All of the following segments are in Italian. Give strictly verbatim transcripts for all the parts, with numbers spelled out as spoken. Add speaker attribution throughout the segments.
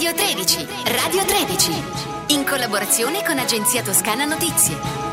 Speaker 1: Radio tredici, Radio tredici, in collaborazione con Agenzia Toscana Notizie.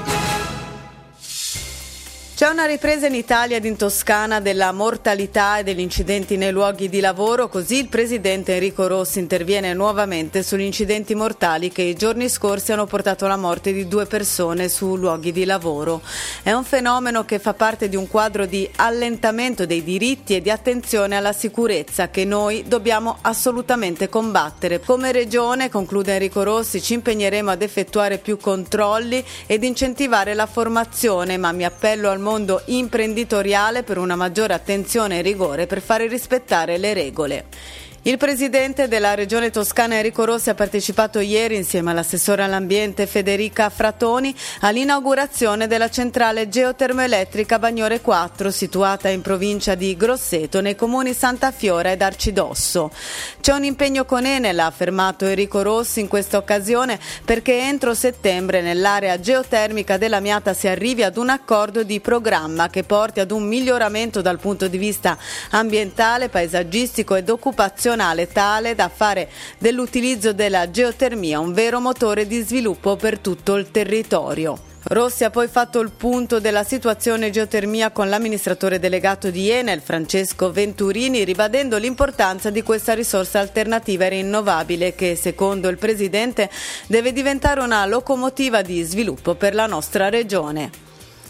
Speaker 2: C'è una ripresa in Italia ed in Toscana della mortalità e degli incidenti nei luoghi di lavoro, così il presidente Enrico Rossi interviene nuovamente sugli incidenti mortali che i giorni scorsi hanno portato alla morte di due persone su luoghi di lavoro. È un fenomeno che fa parte di un quadro di allentamento dei diritti e di attenzione alla sicurezza che noi dobbiamo assolutamente combattere. Come Regione, conclude Enrico Rossi, ci impegneremo ad effettuare più controlli ed incentivare la formazione, ma mi appello al mondo imprenditoriale per una maggiore attenzione e rigore per fare rispettare le regole. Il presidente della Regione Toscana Enrico Rossi ha partecipato ieri insieme all'assessore all'ambiente Federica Fratoni all'inaugurazione della centrale geotermoelettrica Bagnore quattro situata in provincia di Grosseto nei comuni Santa Fiora ed Arcidosso. C'è un impegno con Enel, ha affermato Enrico Rossi in questa occasione, perché entro settembre nell'area geotermica dell'Amiata si arrivi ad un accordo di programma che porti ad un miglioramento dal punto di vista ambientale, paesaggistico ed occupazionale tale da fare dell'utilizzo della geotermia un vero motore di sviluppo per tutto il territorio. Rossi ha poi fatto il punto della situazione geotermia con l'amministratore delegato di Enel, Francesco Venturini, ribadendo l'importanza di questa risorsa alternativa e rinnovabile che, secondo il presidente, deve diventare una locomotiva di sviluppo per la nostra regione.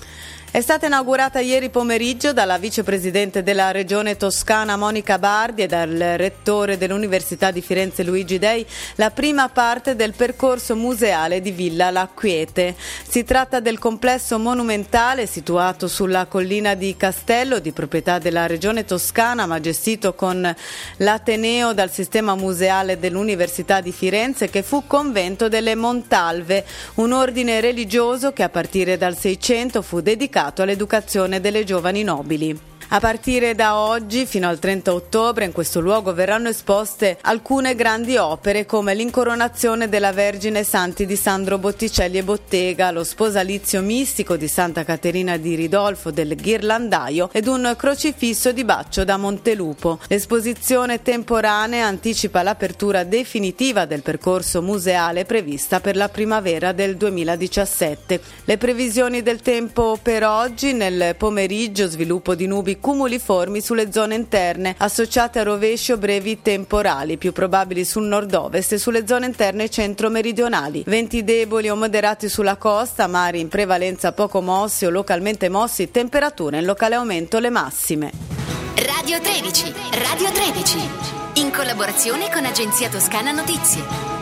Speaker 2: È stata inaugurata ieri pomeriggio dalla vicepresidente della Regione Toscana Monica Bardi e dal rettore dell'Università di Firenze Luigi Dei la prima parte del percorso museale di Villa La Quiete. Si tratta del complesso monumentale situato sulla collina di Castello, di proprietà della Regione Toscana ma gestito con l'Ateneo dal sistema museale dell'Università di Firenze, che fu convento delle Montalve, un ordine religioso che a partire dal Seicento fu dedicato all'educazione delle giovani nobili. A partire da oggi fino al trenta ottobre in questo luogo verranno esposte alcune grandi opere come l'incoronazione della Vergine Santi di Sandro Botticelli e Bottega, lo sposalizio mistico di Santa Caterina di Ridolfo del Ghirlandaio ed un crocifisso di Baccio da Montelupo. L'esposizione temporanea anticipa l'apertura definitiva del percorso museale prevista per la primavera del duemiladiciassette. Le previsioni del tempo per oggi: nel pomeriggio sviluppo di nubi cumuliformi sulle zone interne associate a rovescio brevi temporali, più probabili sul nord-ovest e sulle zone interne centro-meridionali. Venti deboli o moderati sulla costa, mari in prevalenza poco mossi o localmente mossi, temperature in locale aumento le massime.
Speaker 1: Radio tredici, Radio tredici, in collaborazione con Agenzia Toscana Notizie.